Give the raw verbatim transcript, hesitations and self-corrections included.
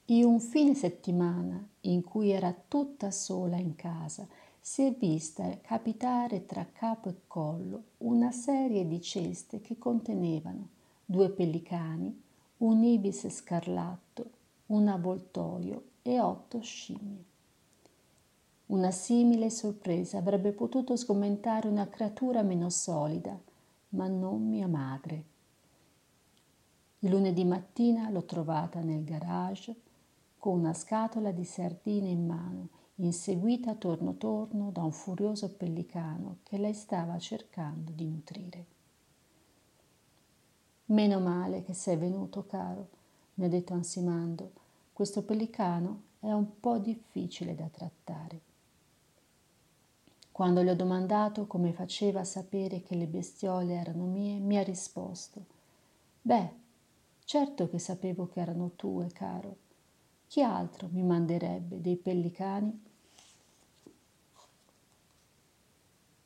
In un fine settimana in cui era tutta sola in casa, si è vista capitare tra capo e collo una serie di ceste che contenevano due pellicani, un ibis scarlatto, un avvoltoio e otto scimmie. Una simile sorpresa avrebbe potuto sgomentare una creatura meno solida, ma non mia madre. Il lunedì mattina l'ho trovata nel garage con una scatola di sardine in mano, inseguita torno torno da un furioso pellicano che lei stava cercando di nutrire. Meno male che sei venuto, caro, mi ha detto ansimando. Questo pellicano è un po' difficile da trattare. Quando le ho domandato come faceva a sapere che le bestiole erano mie, mi ha risposto: beh, certo che sapevo che erano tue, caro. Chi altro mi manderebbe dei pellicani?